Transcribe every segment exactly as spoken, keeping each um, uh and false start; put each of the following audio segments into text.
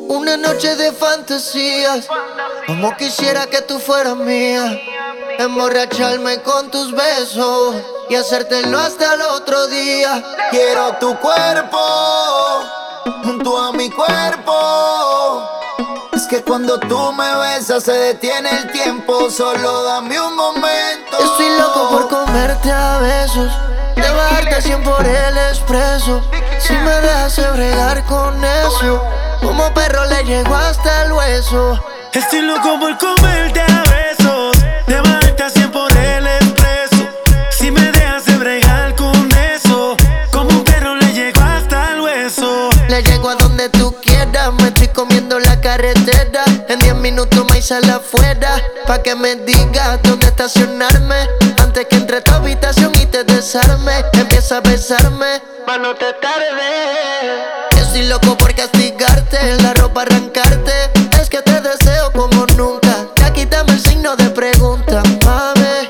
Una noche de fantasías, como quisiera que tú fueras mía. Emborracharme con tus besos y hacértelo hasta el otro día. Quiero tu cuerpo junto a mi cuerpo. Es que cuando tú me besas se detiene el tiempo. Solo dame un momento. Estoy loco por comerte a besos, de bajarte cien por el expreso. Si me dejas bregar con eso, como perro le llego hasta el hueso. Estoy loco por comerte a besos, de bajarte a cien por el expreso. Si me dejas bregar con eso, como un perro le llego hasta el hueso. Le llego a donde tú quieras, me estoy comiendo la carretera. En diez minutos me sale afuera, pa' que me digas dónde estacionarme. Antes que entre a tu habitación y te desarme, empieza a besarme, ma' no te tarde. Estoy loco por castigarte, la ropa arrancarte. Es que te deseo como nunca, ya quítame el signo de pregunta, mami.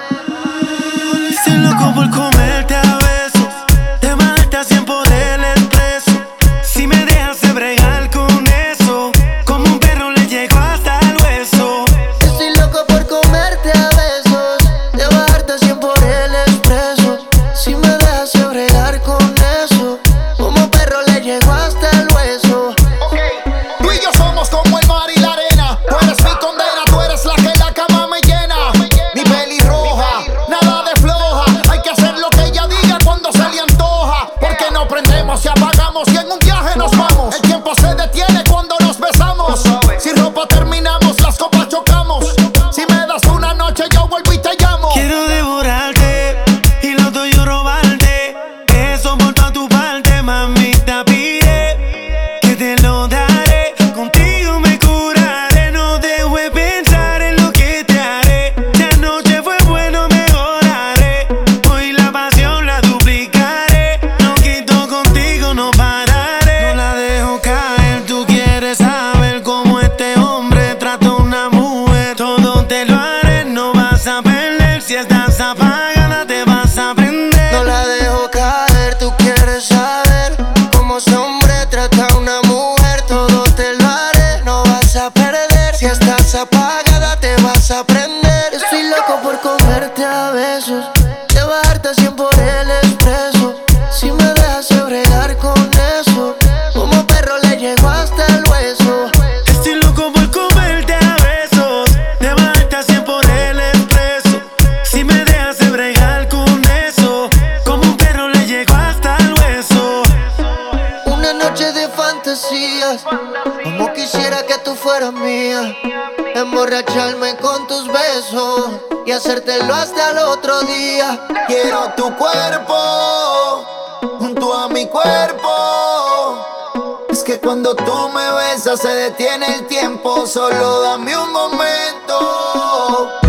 Estoy loco por comerte a besos, de bajarte a cien por el expreso. Si me dejas bregar con eso, como un perro le llego hasta el hueso. Estoy loco por comerte a besos, de bajarte a cien por el expreso. Si me dejas bregar con eso, como perro le llego hasta el hueso. Tú y yo somos como el mar y la arena. Tú eres mi condena, tú eres la que la cama me llena. Mi pelirroja, nada de floja. Hay que hacer lo que ella diga cuando se le antoja. Porque no prendemos y apagamos y en un viaje nos vamos. El tiempo se detiene cuando nos besamos. Sin ropa terminamos, las copas chocamos. Si me das una noche yo vuelvo y te llamo. Quiero devorarte y lo tuyo robarte. Eso por toda tu parte, mamita, pide que te lo daré. Contigo me curaré, no dejo de pensar en lo que te haré. Si anoche fue bueno, mejoraré. Hoy la pasión la duplicaré. No quito contigo, no pararé. No la dejo caer, tú quieres saber cómo este hombre trata a una mujer. Todo te lo haré, no vas a perder. Si estás apagada, te vas a prender. No la dejo caer, tú quieres saber cómo ese hombre trata a una mujer. Todo te lo haré, no vas a perder. Si estás apagada te vas a prender. Estoy loco por comerte a besos, de bajarte a cien por el expreso. Si me dejas bregar con eso, como perro le llego hasta el hueso. Estoy loco por comerte a besos, de bajarte a cien por el expreso. Si me dejas bregar con eso, como un perro le llego hasta el hueso. Una noche de fantasías, como quisiera que tú fueras mía. Emborracharme con tus besos y hacértelo hasta el otro día. Quiero tu cuerpo junto a mi cuerpo. Es que cuando tú me besas se detiene el tiempo. Solo dame un momento.